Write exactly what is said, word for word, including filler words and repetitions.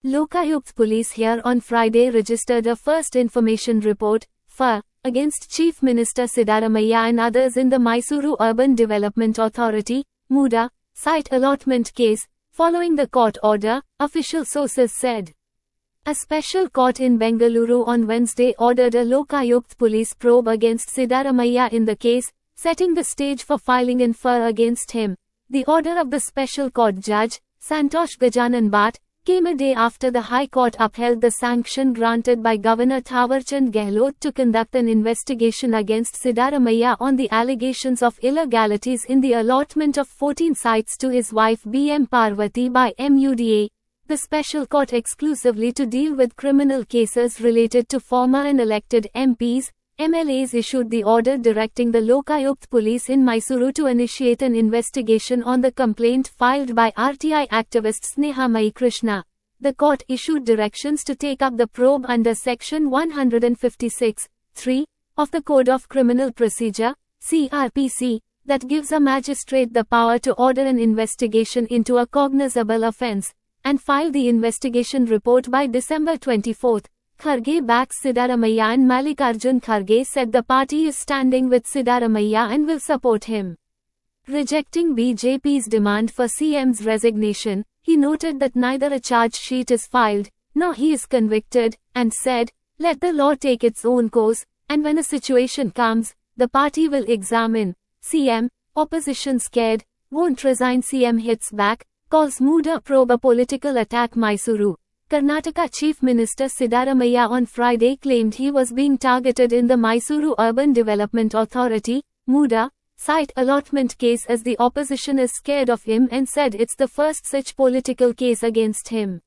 Lokayukt Police here on Friday registered a first information report, F I R, against Chief Minister Siddaramaiah and others in the Mysuru Urban Development Authority, MUDA, site allotment case, following the court order, official sources said. A special court in Bengaluru on Wednesday ordered a Lokayukt police probe against Siddaramaiah in the case, setting the stage for filing an F I R against him. The order of the special court judge, Santosh Gajanan Bhatt, came a day after the High Court upheld the sanction granted by Governor Thawarchand Gehlot to conduct an investigation against Siddaramaiah on the allegations of illegalities in the allotment of fourteen sites to his wife B M Parvati by MUDA, the special court exclusively to deal with criminal cases related to former and elected M Ps. M L As issued the order directing the Lokayukt police in Mysuru to initiate an investigation on the complaint filed by R T I activist Snehamai Krishna. The court issued directions to take up the probe under Section one fifty-six, three, of the Code of Criminal Procedure, C R P C, that gives a magistrate the power to order an investigation into a cognizable offence, and file the investigation report by December twenty-fourth. Kharge backs Siddaramaiah and Mallikarjun Kharge said the party is standing with Siddaramaiah and will support him. Rejecting B J P's demand for C M's resignation, he noted that neither a charge sheet is filed, nor he is convicted, and said, "Let the law take its own course, and when a situation comes, the party will examine." C M, opposition scared, won't resign. C M hits back, calls MUDA probe a political attack. Mysuru, Karnataka Chief Minister Siddaramaiah on Friday claimed he was being targeted in the Mysuru Urban Development Authority, MUDA, site allotment case as the opposition is scared of him and said it's the first such political case against him.